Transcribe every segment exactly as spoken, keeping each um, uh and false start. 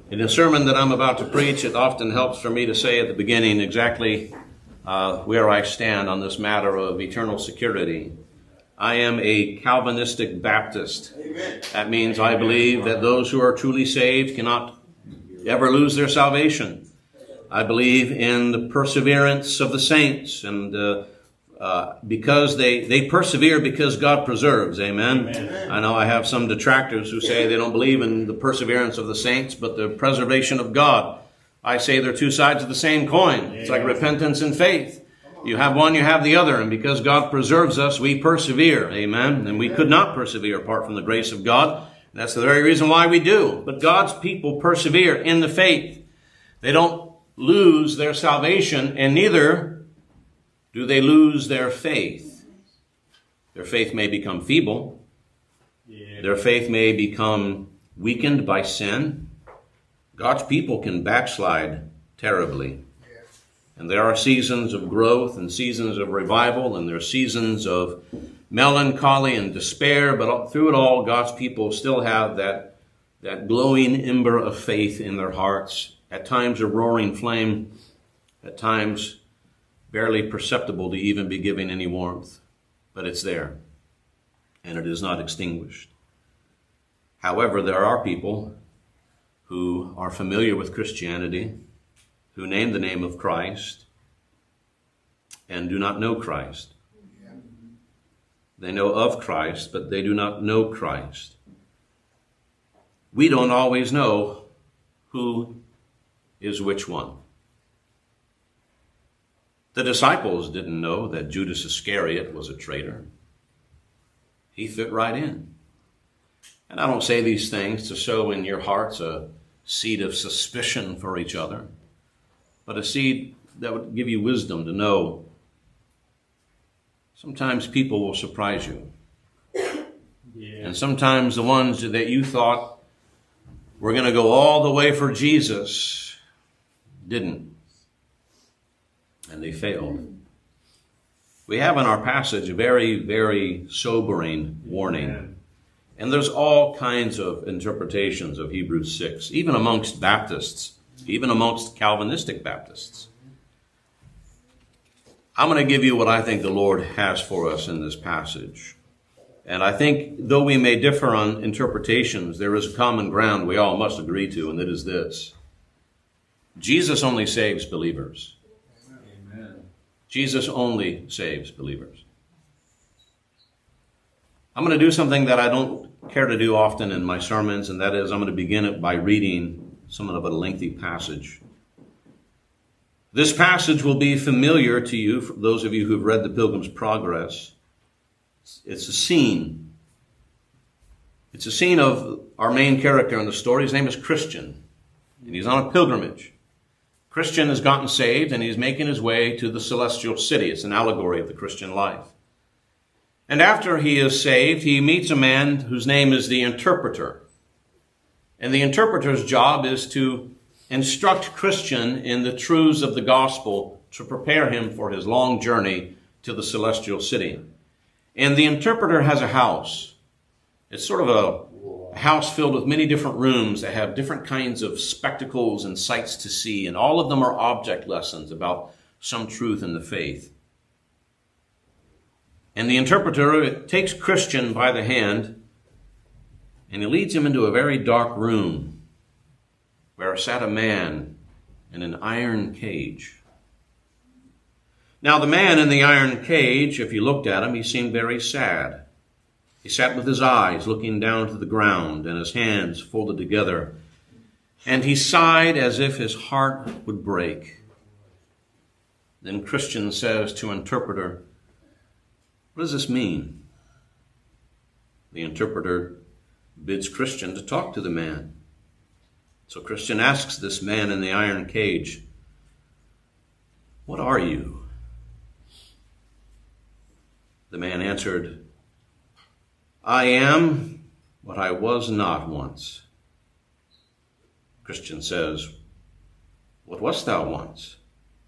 In the sermon that I'm about to preach, it often helps for me to say at the beginning exactly uh, where I stand on this matter of eternal security. I am a Calvinistic Baptist. Amen. That means I believe that those who are truly saved cannot ever lose their salvation. I believe in the perseverance of the saints, and uh, uh, because they, they persevere because God preserves. Amen? Amen. I know I have some detractors who say they don't believe in the perseverance of the saints, but the preservation of God. I say they're two sides of the same coin. Amen. It's like repentance and faith. You have one, you have the other, and because God preserves us, we persevere. Amen? And we could not persevere apart from the grace of God. That's the very reason why we do. But God's people persevere in the faith. They don't lose their salvation, and neither do they lose their faith. Their faith may become feeble. Yeah. Their faith may become weakened by sin. God's people can backslide terribly. Yeah. And there are seasons of growth and seasons of revival, and there are seasons of melancholy and despair, but through it all, God's people still have that, that glowing ember of faith in their hearts. At times a roaring flame, at times barely perceptible to even be giving any warmth, but it's there, and it is not extinguished. However, there are people who are familiar with Christianity, who name the name of Christ, and do not know Christ. They know of Christ, but they do not know Christ. We don't always know who is which one. The disciples didn't know that Judas Iscariot was a traitor. He fit right in. And I don't say these things to sow in your hearts a seed of suspicion for each other, but a seed that would give you wisdom to know sometimes people will surprise you. Yeah. And sometimes the ones that you thought were going to go all the way for Jesus didn't. And they failed. We have in our passage a very, very sobering warning. Amen. And there's all kinds of interpretations of Hebrews six, even amongst Baptists, even amongst Calvinistic Baptists. I'm going to give you what I think the Lord has for us in this passage. And I think, though we may differ on interpretations, there is a common ground we all must agree to, and that is this. Jesus only saves believers. Jesus only saves believers. I'm going to do something that I don't care to do often in my sermons, and that is I'm going to begin it by reading somewhat of a lengthy passage. This passage will be familiar to you, for those of you who've read The Pilgrim's Progress. It's a scene. It's a scene of our main character in the story. His name is Christian, and he's on a pilgrimage. Christian has gotten saved, and he's making his way to the celestial city. It's an allegory of the Christian life. And after he is saved, he meets a man whose name is the interpreter. And the interpreter's job is to instruct Christian in the truths of the gospel to prepare him for his long journey to the celestial city. And the interpreter has a house. It's sort of a A house filled with many different rooms that have different kinds of spectacles and sights to see, and all of them are object lessons about some truth in the faith. And the interpreter takes Christian by the hand, and he leads him into a very dark room where sat a man in an iron cage. Now, the man in the iron cage, if you looked at him, he seemed very sad. He sat with his eyes looking down to the ground and his hands folded together. And he sighed as if his heart would break. Then Christian says to interpreter, "What does this mean?" The interpreter bids Christian to talk to the man. So Christian asks this man in the iron cage, "What are you?" The man answered, "I am what I was not once." Christian says, "What wast thou once?"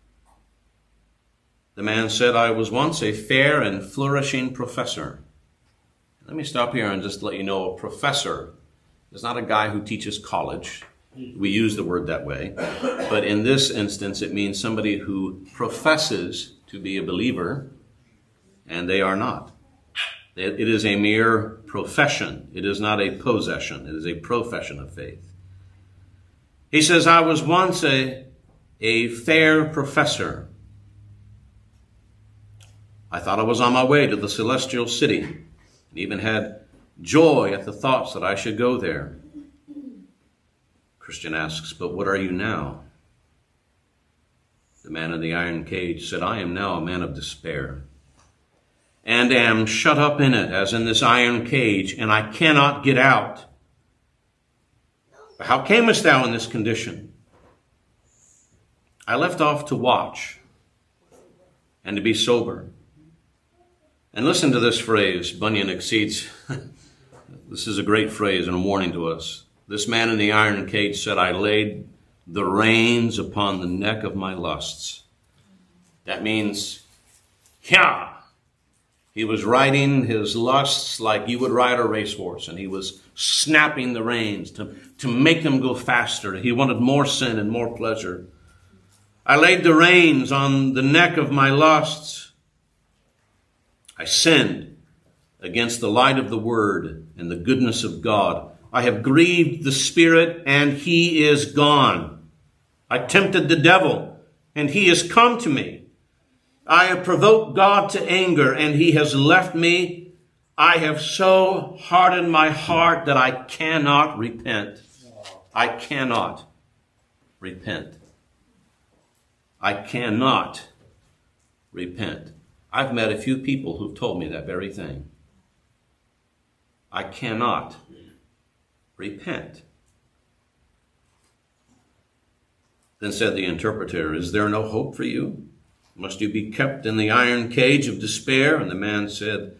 The man said, "I was once a fair and flourishing professor." Let me stop here and just let you know a professor is not a guy who teaches college. We use the word that way. But in this instance, it means somebody who professes to be a believer, and they are not. It is a mere profession. It is not a possession. It is a profession of faith. He says, I was once a, a fair professor. I thought I was on my way to the celestial city, and even had joy at the thoughts that I should go there. Christian asks, but what are you now? The man in the iron cage said, I am now a man of despair, and am shut up in it, as in this iron cage, and I cannot get out. How camest thou in this condition? I left off to watch and to be sober. And listen to this phrase, Bunyan exceeds. This is a great phrase and a warning to us. This man in the iron cage said, I laid the reins upon the neck of my lusts. That means, yeah, he was riding his lusts like you would ride a racehorse, and he was snapping the reins to, to make them go faster. He wanted more sin and more pleasure. I laid the reins on the neck of my lusts. I sinned against the light of the word and the goodness of God. I have grieved the Spirit, and he is gone. I tempted the devil, and he has come to me. I have provoked God to anger, and he has left me. I have so hardened my heart that I cannot repent. I cannot repent. I cannot repent. I've met a few people who've told me that very thing. I cannot repent. Then said the interpreter, is there no hope for you? Must you be kept in the iron cage of despair? And the man said,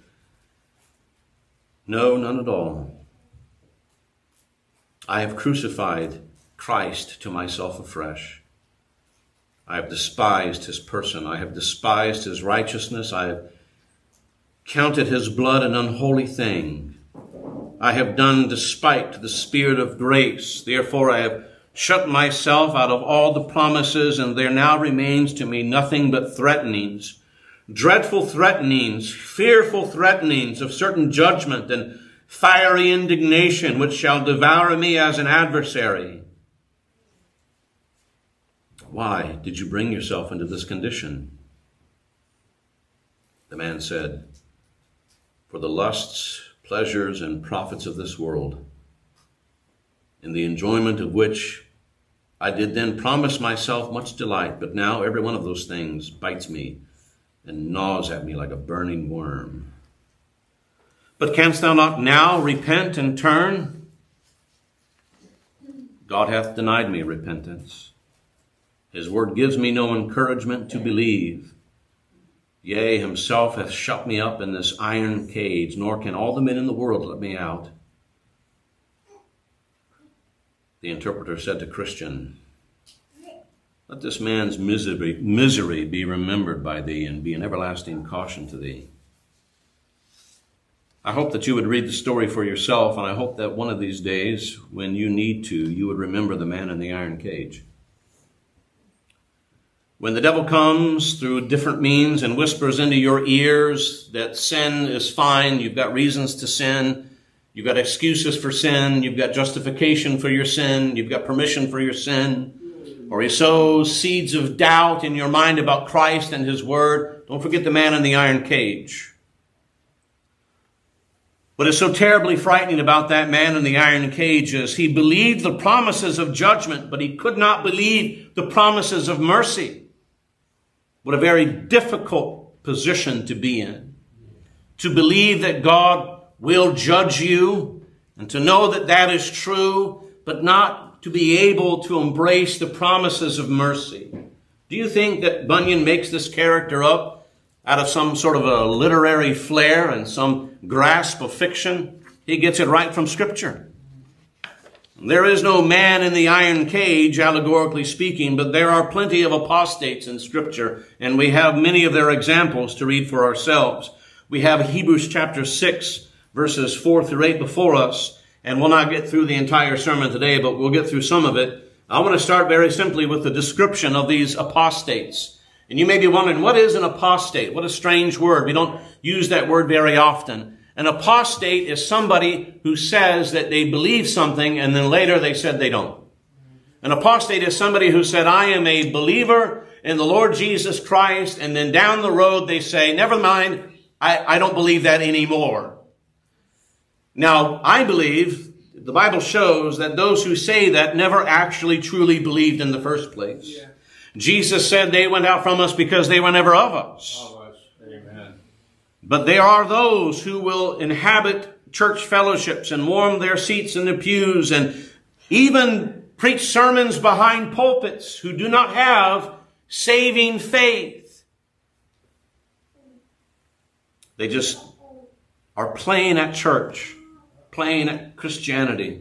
no, none at all. I have crucified Christ to myself afresh. I have despised his person. I have despised his righteousness. I have counted his blood an unholy thing. I have done despite to the Spirit of grace. Therefore I have shut myself out of all the promises, and there now remains to me nothing but threatenings, dreadful threatenings, fearful threatenings of certain judgment and fiery indignation, which shall devour me as an adversary. Why did you bring yourself into this condition? The man said, for the lusts, pleasures, and profits of this world, in the enjoyment of which I did then promise myself much delight, but now every one of those things bites me and gnaws at me like a burning worm. But canst thou not now repent and turn? God hath denied me repentance. His word gives me no encouragement to believe. Yea, himself hath shut me up in this iron cage, nor can all the men in the world let me out. The interpreter said to Christian, let this man's misery, misery be remembered by thee, and be an everlasting caution to thee. I hope that you would read the story for yourself, and I hope that one of these days, when you need to, you would remember the man in the iron cage. When the devil comes through different means and whispers into your ears that sin is fine, you've got reasons to sin, you've got excuses for sin, you've got justification for your sin, you've got permission for your sin, or he sows seeds of doubt in your mind about Christ and his word, don't forget the man in the iron cage. What is so terribly frightening about that man in the iron cage is he believed the promises of judgment, but he could not believe the promises of mercy. What a very difficult position to be in. To believe that God will judge you, and to know that that is true, but not to be able to embrace the promises of mercy. Do you think that Bunyan makes this character up out of some sort of a literary flair and some grasp of fiction? He gets it right from Scripture. There is no man in the iron cage, allegorically speaking, but there are plenty of apostates in Scripture, and we have many of their examples to read for ourselves. We have Hebrews chapter six, verses four through eight before us, And we'll not get through the entire sermon today, but we'll get through some of it. I want to start very simply with the description of these apostates. And you may be wondering, what is an apostate? What a strange word. We don't use that word very often. An apostate is somebody who says that they believe something and then later they said they don't. An apostate is somebody who said, I am a believer in the Lord Jesus Christ, and then down the road they say, never mind, I, I don't believe that anymore. Now, I believe the Bible shows that those who say that never actually truly believed in the first place. Yeah. Jesus said they went out from us because they were never of us. Of us. Amen. But there are those who will inhabit church fellowships and warm their seats in the pews and even preach sermons behind pulpits who do not have saving faith. They just are playing at church. Playing at Christianity.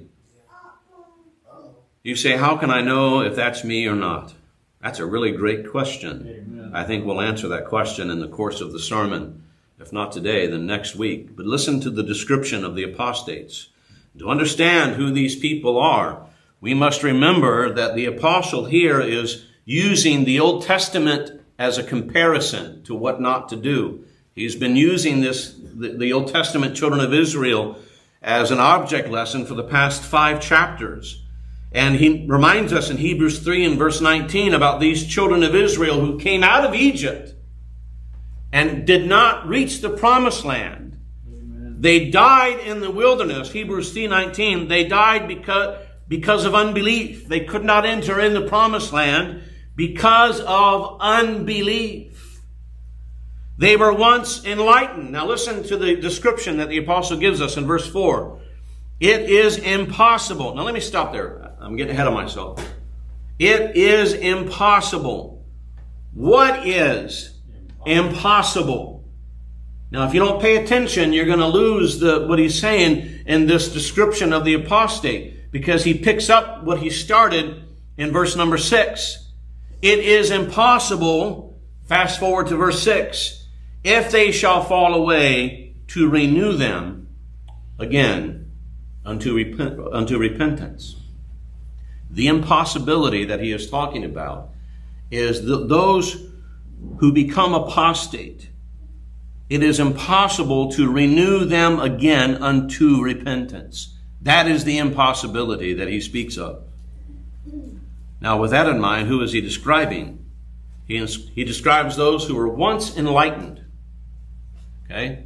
You say, how can I know if that's me or not? That's a really great question. Amen. I think we'll answer that question in the course of the sermon. If not today, then next week. But listen to the description of the apostates. To understand who these people are, we must remember that the apostle here is using the Old Testament as a comparison to what not to do. He's been using this, the, the Old Testament children of Israel, as an object lesson for the past five chapters. And he reminds us in Hebrews three and verse nineteen about these children of Israel who came out of Egypt and did not reach the promised land. Amen. They died in the wilderness. Hebrews three nineteen, they died because, because of unbelief. They could not enter in the promised land because of unbelief. They were once enlightened. Now listen to the description that the apostle gives us in verse four. It is impossible. Now let me stop there. I'm getting ahead of myself. It is impossible. What is impossible? Now if you don't pay attention, you're going to lose the, what he's saying in this description of the apostate, because he picks up what he started in verse number six. It is impossible, fast forward to verse six, if they shall fall away, to renew them again unto, repent, unto repentance. The impossibility that he is talking about is the, those who become apostate. It is impossible to renew them again unto repentance. That is the impossibility that he speaks of. Now, with that in mind, who is he describing? He, he describes those who were once enlightened. Okay?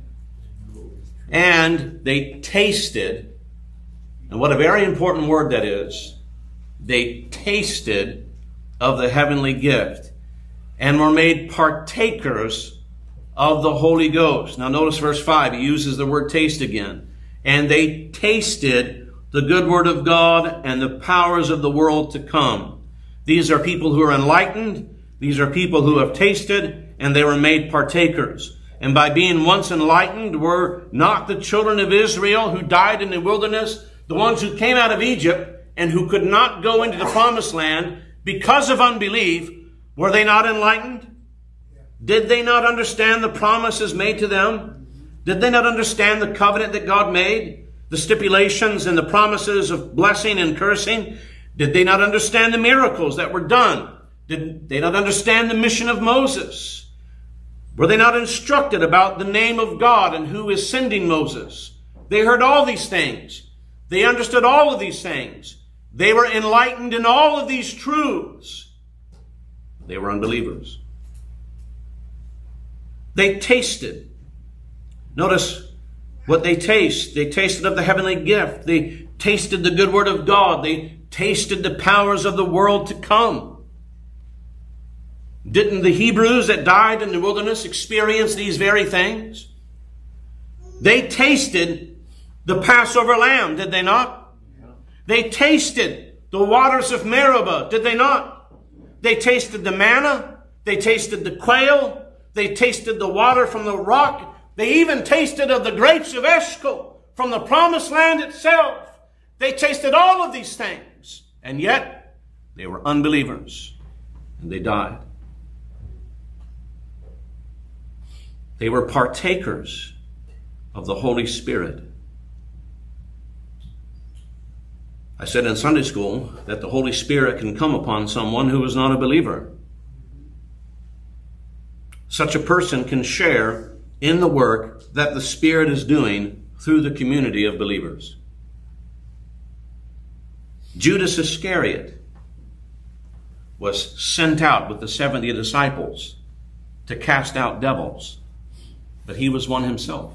And they tasted, and what a very important word that is, they tasted of the heavenly gift and were made partakers of the Holy Ghost. Now notice verse five, he uses the word taste again. And they tasted the good word of God and the powers of the world to come. These are people who are enlightened. These are people who have tasted, and they were made partakers. And by being once enlightened, were not the children of Israel who died in the wilderness, the ones who came out of Egypt and who could not go into the promised land because of unbelief, were they not enlightened? Did they not understand the promises made to them? Did they not understand the covenant that God made? The stipulations and the promises of blessing and cursing? Did they not understand the miracles that were done? Did they not understand the mission of Moses? Were they not instructed about the name of God and who is sending Moses? They heard all these things. They understood all of these things. They were enlightened in all of these truths. They were unbelievers. They tasted. Notice what they taste. They tasted of the heavenly gift. They tasted the good word of God. They tasted the powers of the world to come. Didn't the Hebrews that died in the wilderness experience these very things? They tasted the Passover lamb, did they not? They tasted the waters of Meribah, did they not? They tasted the manna. They tasted the quail. They tasted the water from the rock. They even tasted of the grapes of Eshcol from the promised land itself. They tasted all of these things. And yet, they were unbelievers. And they died. They were partakers of the Holy Spirit. I said in Sunday school that the Holy Spirit can come upon someone who is not a believer. Such a person can share in the work that the Spirit is doing through the community of believers. Judas Iscariot was sent out with the seventy disciples to cast out devils, but he was one himself.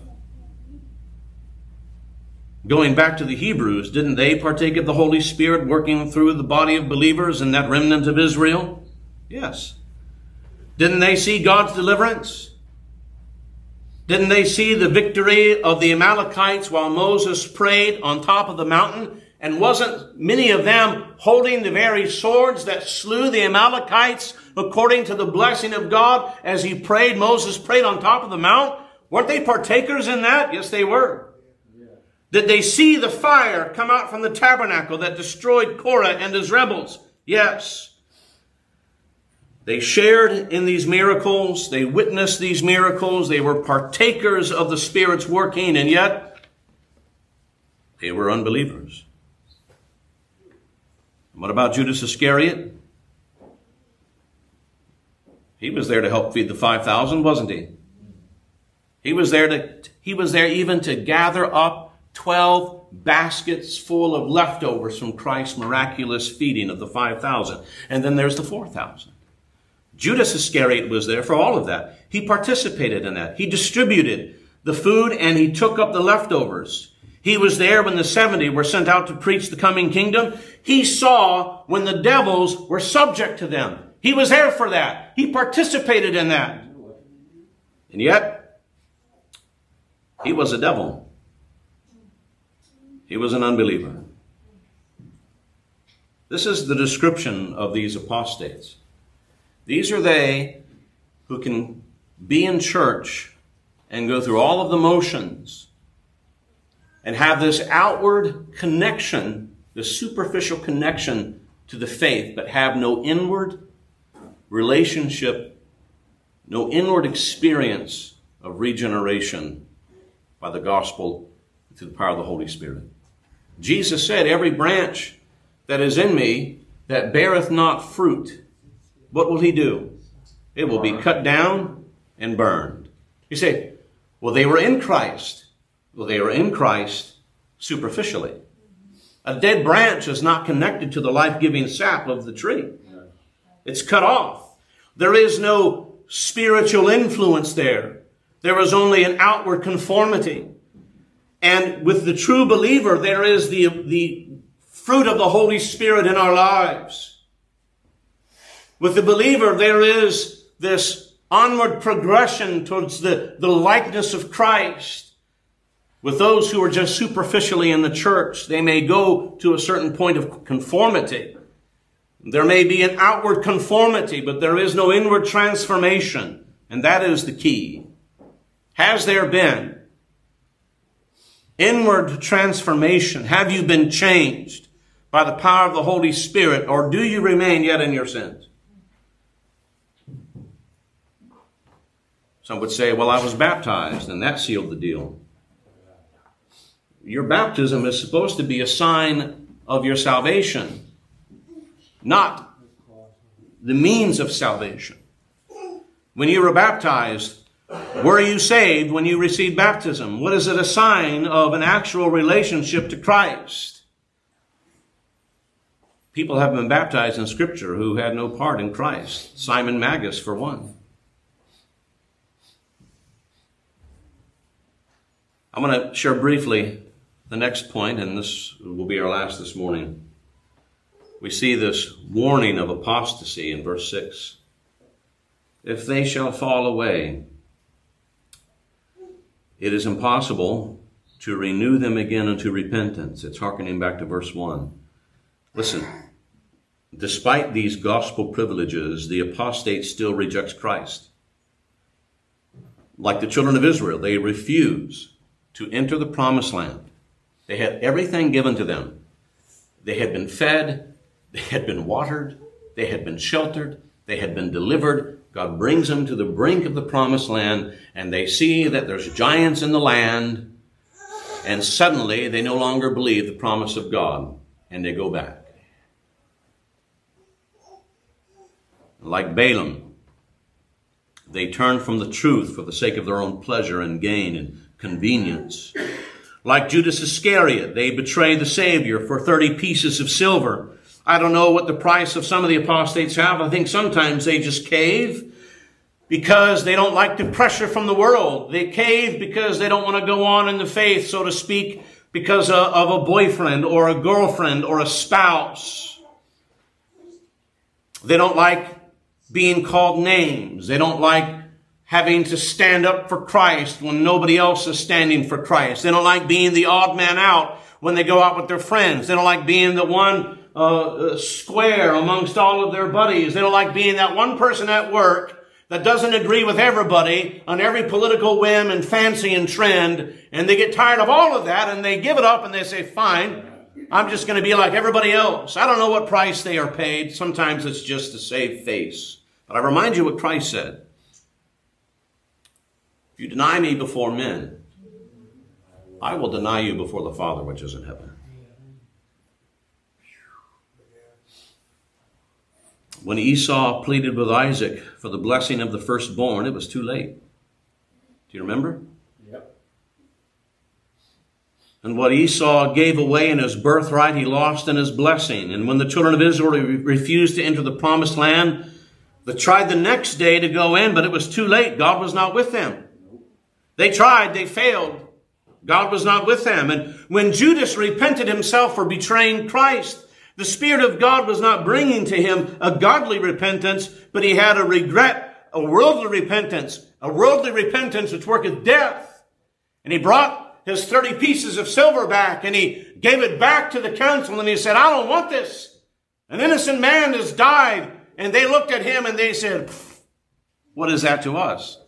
Going back to the Hebrews, didn't they partake of the Holy Spirit working through the body of believers in that remnant of Israel? Yes. Didn't they see God's deliverance? Didn't they see the victory of the Amalekites while Moses prayed on top of the mountain? And wasn't many of them holding the very swords that slew the Amalekites according to the blessing of God as he prayed, Moses prayed on top of the mount? Weren't they partakers in that? Yes, they were. Yeah. Did they see the fire come out from the tabernacle that destroyed Korah and his rebels? Yes. They shared in these miracles. They witnessed these miracles. They were partakers of the Spirit's working, and yet they were unbelievers. What about Judas Iscariot? He was there to help feed the five thousand, wasn't he? He was there to, he was there even to gather up twelve baskets full of leftovers from Christ's miraculous feeding of the five thousand. And then there's the four thousand. Judas Iscariot was there for all of that. He participated in that. He distributed the food and he took up the leftovers. He was there when the seventy were sent out to preach the coming kingdom. He saw when the devils were subject to them. He was there for that. He participated in that. And yet, he was a devil. He was an unbeliever. This is the description of these apostates. These are they who can be in church and go through all of the motions and have this outward connection, this superficial connection to the faith, but have no inward relationship, no inward experience of regeneration by the gospel through the power of the Holy Spirit. Jesus said, every branch that is in me that beareth not fruit, what will he do? It will be cut down and burned. You say, well, they were in Christ. Well, they were in Christ superficially. A dead branch is not connected to the life-giving sap of the tree. It's cut off. There is no spiritual influence there. There is only an outward conformity. And with the true believer, there is the, the fruit of the Holy Spirit in our lives. With the believer, there is this onward progression towards the, the likeness of Christ. With those who are just superficially in the church, they may go to a certain point of conformity. There may be an outward conformity, but there is no inward transformation. And that is the key. Has there been inward transformation? Have you been changed by the power of the Holy Spirit, or do you remain yet in your sins? Some would say, well, I was baptized, and that sealed the deal. Your baptism is supposed to be a sign of your salvation, not the means of salvation. When you were baptized, were you saved when you received baptism? What is it a sign of an actual relationship to Christ? People have been baptized in Scripture who had no part in Christ. Simon Magus, for one. I'm going to share briefly the next point, and this will be our last this morning. We see this warning of apostasy in verse six. If they shall fall away, it is impossible to renew them again unto repentance. It's hearkening back to verse one. Listen, despite these gospel privileges, the apostate still rejects Christ. Like the children of Israel, they refuse to enter the promised land. They had everything given to them. They had been fed, they had been watered, they had been sheltered, they had been delivered. God brings them to the brink of the promised land, and they see that there's giants in the land, and suddenly they no longer believe the promise of God. and they go back. Like Balaam, they turn from the truth for the sake of their own pleasure and gain and convenience. Like Judas Iscariot, they betray the Savior for thirty pieces of silver. I don't know what the price of some of the apostates have. I think sometimes they just cave because they don't like the pressure from the world. They cave because they don't want to go on in the faith, so to speak, because of a boyfriend or a girlfriend or a spouse. They don't like being called names. They don't like having to stand up for Christ when nobody else is standing for Christ. They don't like being the odd man out when they go out with their friends. They don't like being the one uh, square amongst all of their buddies. They don't like being that one person at work that doesn't agree with everybody on every political whim and fancy and trend. And they get tired of all of that and they give it up and they say, fine, I'm just going to be like everybody else. I don't know what price they are paid. Sometimes it's just to save face. But I remind you what Christ said. If you deny me before men, I will deny you before the Father which is in heaven. When Esau pleaded with Isaac for the blessing of the firstborn, it was too late. Do you remember? Yep. And what Esau gave away in his birthright, he lost in his blessing. And when the children of Israel refused to enter the promised land, they tried the next day to go in, but it was too late. God was not with them. They tried, they failed. God was not with them. And when Judas repented himself for betraying Christ, the Spirit of God was not bringing to him a godly repentance, but he had a regret, a worldly repentance, a worldly repentance which worketh death. And he brought his thirty pieces of silver back, and he gave it back to the council, and he said, I don't want this. An innocent man has died. And they looked at him and they said, what is that to us?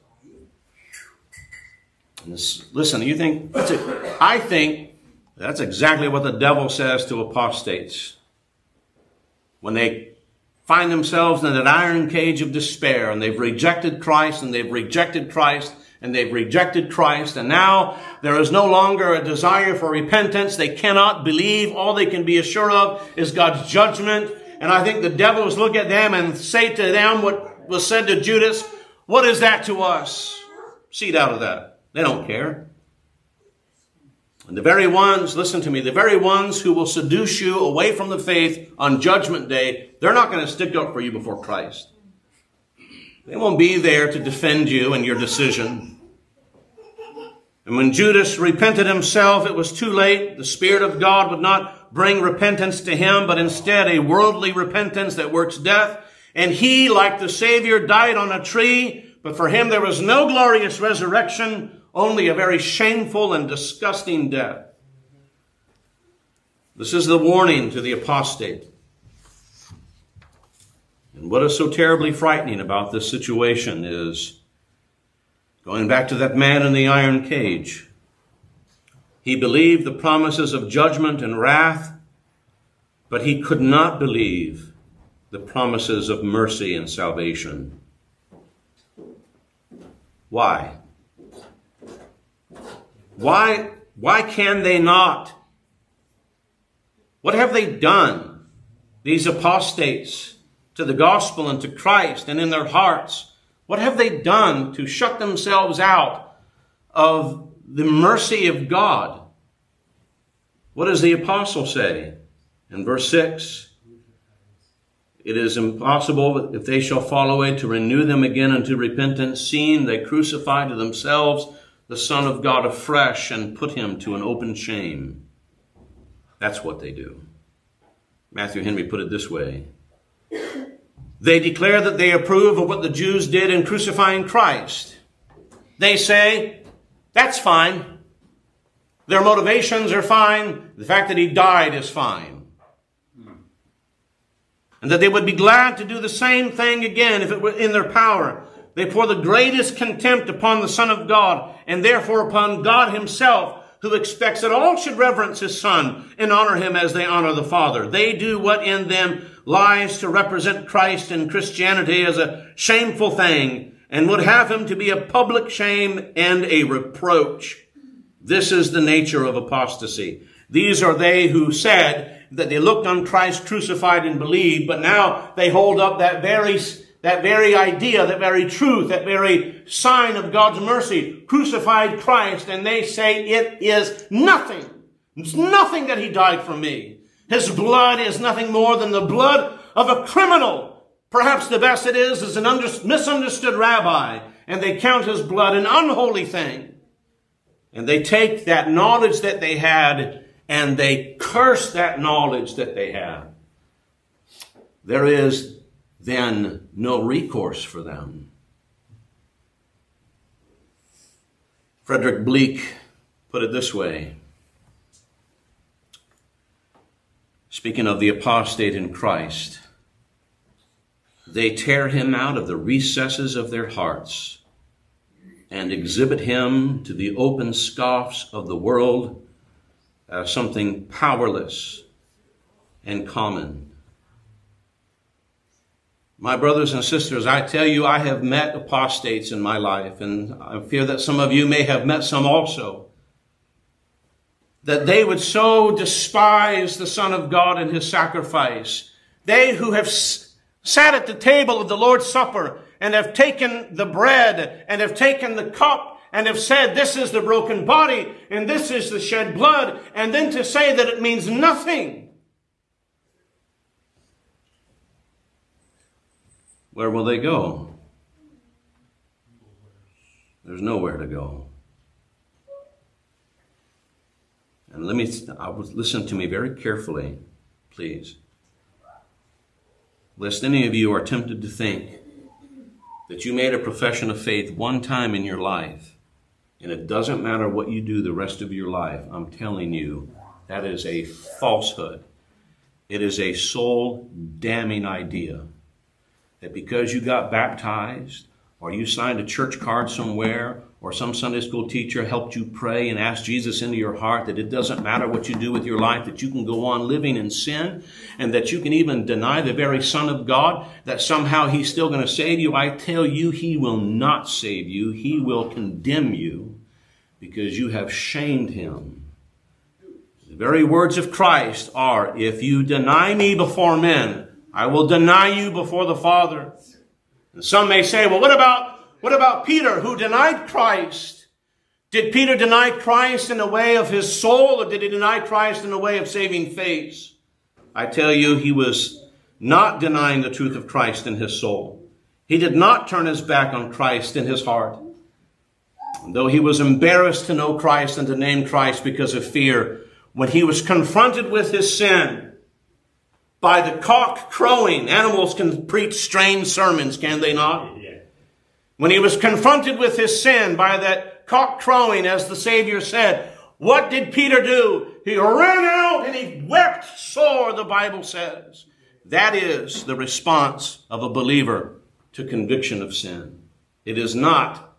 And this, listen, you think, that's a, I think that's exactly what the devil says to apostates. When they find themselves in that iron cage of despair and they've rejected Christ and they've rejected Christ and they've rejected Christ, and now there is no longer a desire for repentance. They cannot believe. All they can be assured of is God's judgment. And I think the devils look at them and say to them what was said to Judas, what is that to us? Seed out of that. They don't care. And the very ones, listen to me, the very ones who will seduce you away from the faith on Judgment Day, they're not going to stick up for you before Christ. They won't be there to defend you in your decision. And when Judas repented himself, it was too late. The Spirit of God would not bring repentance to him, but instead a worldly repentance that works death. And he, like the Savior, died on a tree, but for him there was no glorious resurrection, only a very shameful and disgusting death. This is the warning to the apostate. And what is so terribly frightening about this situation is, going back to that man in the iron cage, he believed the promises of judgment and wrath, but he could not believe the promises of mercy and salvation. Why? Why, why can they not? What have they done, these apostates, to the gospel and to Christ and in their hearts? What have they done to shut themselves out of the mercy of God? What does the apostle say in verse six? It is impossible, if they shall fall away, to renew them again unto repentance, seeing they crucify to themselves the Son of God afresh and put him to an open shame. That's what they do. Matthew Henry put it this way. They declare that they approve of what the Jews did in crucifying Christ. They say, that's fine. Their motivations are fine. The fact that he died is fine. And that they would be glad to do the same thing again if it were in their power. They pour the greatest contempt upon the Son of God, and therefore upon God himself, who expects that all should reverence his Son and honor him as they honor the Father. They do what in them lies to represent Christ and Christianity as a shameful thing, and would have him to be a public shame and a reproach. This is the nature of apostasy. These are they who said that they looked on Christ crucified and believed, but now they hold up that very, that very idea, that very truth, that very sign of God's mercy, crucified Christ, and they say it is nothing. It's nothing that he died for me. His blood is nothing more than the blood of a criminal. Perhaps the best it is is an under, misunderstood rabbi, and they count his blood an unholy thing. And they take that knowledge that they had and they curse that knowledge that they had. There is then no recourse for them. Frederick Bleek put it this way, speaking of the apostate in Christ: they tear him out of the recesses of their hearts and exhibit him to the open scoffs of the world as something powerless and common. My brothers and sisters, I tell you, I have met apostates in my life, and I fear that some of you may have met some also, that they would so despise the Son of God and his sacrifice. They who have sat at the table of the Lord's Supper and have taken the bread and have taken the cup and have said, this is the broken body and this is the shed blood, and then to say that it means nothing. Where will they go? There's nowhere to go. And let me, listen to me very carefully, please. Lest any of you are tempted to think that you made a profession of faith one time in your life, and it doesn't matter what you do the rest of your life. I'm telling you, that is a falsehood. It is a soul-damning idea that because you got baptized, or you signed a church card somewhere, or some Sunday school teacher helped you pray and ask Jesus into your heart, that it doesn't matter what you do with your life, that you can go on living in sin, and that you can even deny the very Son of God, that somehow he's still going to save you. I tell you, he will not save you. He will condemn you because you have shamed him. The very words of Christ are, if you deny me before men, I will deny you before the Father. And some may say, well, what about What about Peter, who denied Christ? Did Peter deny Christ in the way of his soul, or did he deny Christ in the way of saving faith? I tell you, he was not denying the truth of Christ in his soul. He did not turn his back on Christ in his heart. And though he was embarrassed to know Christ and to name Christ because of fear, when he was confronted with his sin, by the cock crowing, animals can preach strange sermons, can they not? When he was confronted with his sin by that cock crowing, as the Savior said, what did Peter do? He ran out and he wept sore, the Bible says. That is the response of a believer to conviction of sin. It is not,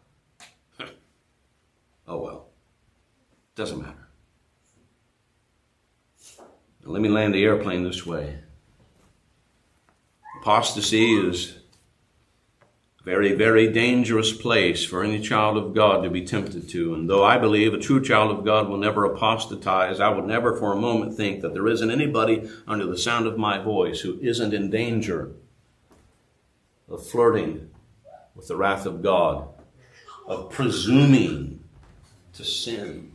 oh well, doesn't matter. Now let me land the airplane this way. Apostasy is very, very dangerous place for any child of God to be tempted to. And though I believe a true child of God will never apostatize, I would never for a moment think that there isn't anybody under the sound of my voice who isn't in danger of flirting with the wrath of God, of presuming to sin.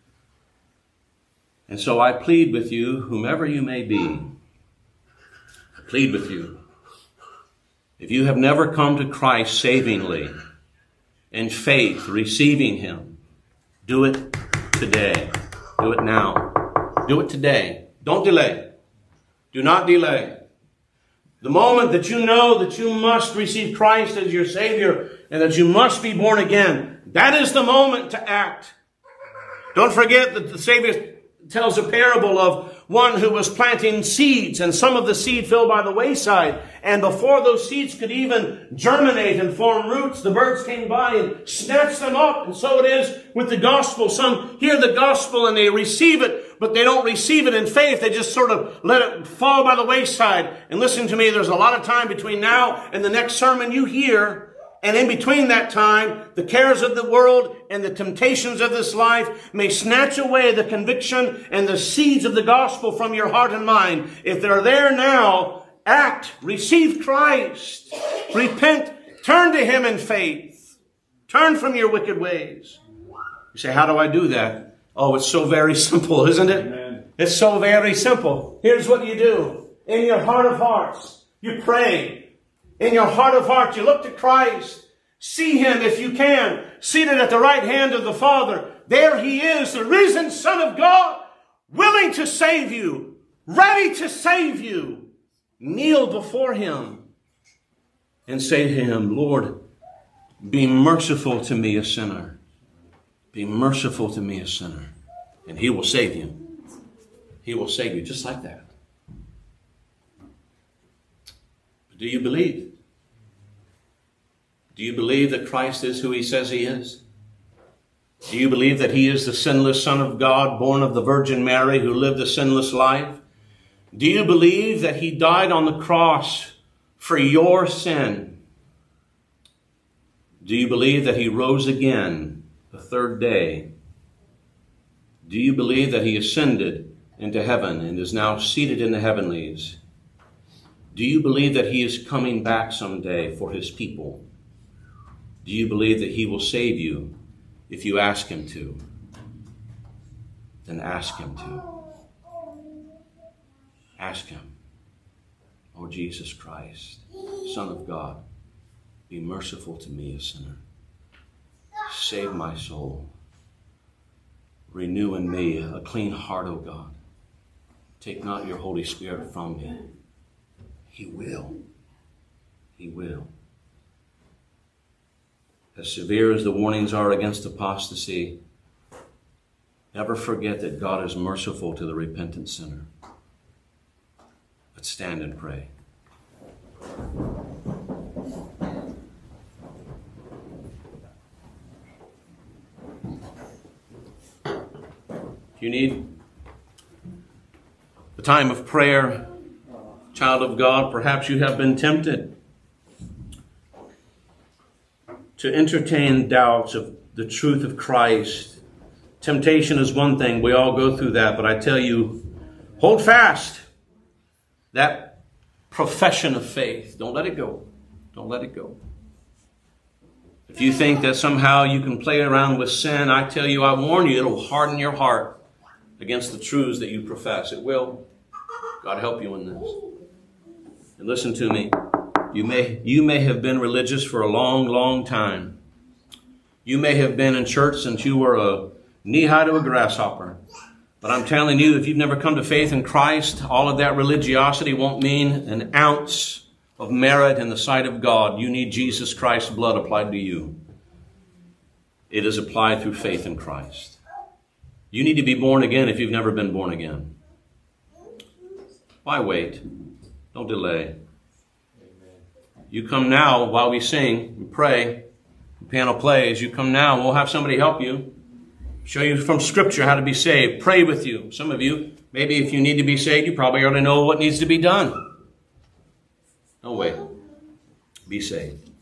And so I plead with you, whomever you may be, I plead with you, if you have never come to Christ savingly, in faith, receiving him, do it today. Do it now. Do it today. Don't delay. Do not delay. The moment that you know that you must receive Christ as your Savior and that you must be born again, that is the moment to act. Don't forget that the Savior tells a parable of one who was planting seeds, and some of the seed fell by the wayside. And before those seeds could even germinate and form roots, the birds came by and snatched them up. And so it is with the gospel. Some hear the gospel and they receive it, but they don't receive it in faith. They just sort of let it fall by the wayside. And listen to me, there's a lot of time between now and the next sermon you hear, And in between that time, the cares of the world and the temptations of this life may snatch away the conviction and the seeds of the gospel from your heart and mind. If they're there now, act, receive Christ, repent, turn to Him in faith, turn from your wicked ways. You say, how do I do that? Oh, it's so very simple, isn't it? Amen. It's so very simple. Here's what you do. In your heart of hearts, you pray. In your heart of hearts, you look to Christ. See Him if you can, seated at the right hand of the Father. There He is, the risen Son of God, willing to save you, ready to save you. Kneel before Him and say to Him, Lord, be merciful to me, a sinner. Be merciful to me, a sinner. And He will save you. He will save you just like that. Do you believe? Do you believe that Christ is who He says He is? Do you believe that He is the sinless Son of God, born of the Virgin Mary, who lived a sinless life? Do you believe that He died on the cross for your sin? Do you believe that He rose again the third day? Do you believe that He ascended into heaven and is now seated in the heavenlies? Do you believe that He is coming back someday for His people? Do you believe that He will save you if you ask Him to? Then ask Him to. Ask Him, oh Jesus Christ, Son of God, be merciful to me, a sinner. Save my soul. Renew in me a clean heart, O God. Take not your Holy Spirit from me. He will. He will. As severe as the warnings are against apostasy, never forget that God is merciful to the repentant sinner. Let's stand and pray. If you need a time of prayer, child of God, perhaps you have been tempted to entertain doubts of the truth of Christ. Temptation is one thing. We all go through that. But I tell you, hold fast that profession of faith. Don't let it go. Don't let it go. If you think that somehow you can play around with sin, I tell you, I warn you, it'll harden your heart against the truths that you profess. It will. God help you in this. And listen to me. You may, you may have been religious for a long, long time. You may have been in church since you were a knee-high to a grasshopper. But I'm telling you, if you've never come to faith in Christ, all of that religiosity won't mean an ounce of merit in the sight of God. You need Jesus Christ's blood applied to you. It is applied through faith in Christ. You need to be born again if you've never been born again. Why wait? Don't delay. You come now while we sing and pray. The piano plays. You come now and we'll have somebody help you. Show you from Scripture how to be saved. Pray with you. Some of you, maybe if you need to be saved, you probably already know what needs to be done. Don't wait. Be saved.